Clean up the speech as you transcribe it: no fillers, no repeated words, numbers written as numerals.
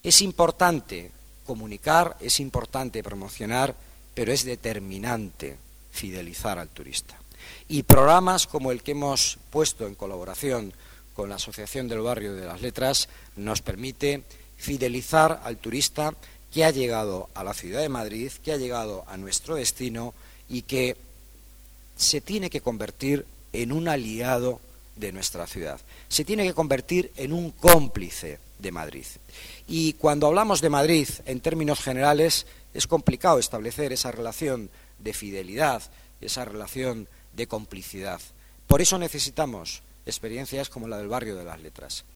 Es importante comunicar, es importante promocionar, pero es determinante fidelizar al turista. Y programas como el que hemos puesto en colaboración con la Asociación del Barrio de las Letras nos permite fidelizar al turista que ha llegado a la ciudad de Madrid, que ha llegado a nuestro destino y que se tiene que convertir en un aliado de nuestra ciudad. Se tiene que convertir en un cómplice de Madrid. Y cuando hablamos de Madrid en términos generales es complicado establecer esa relación de fidelidad, esa relación de complicidad. Por eso necesitamos experiencias como la del Barrio de las Letras.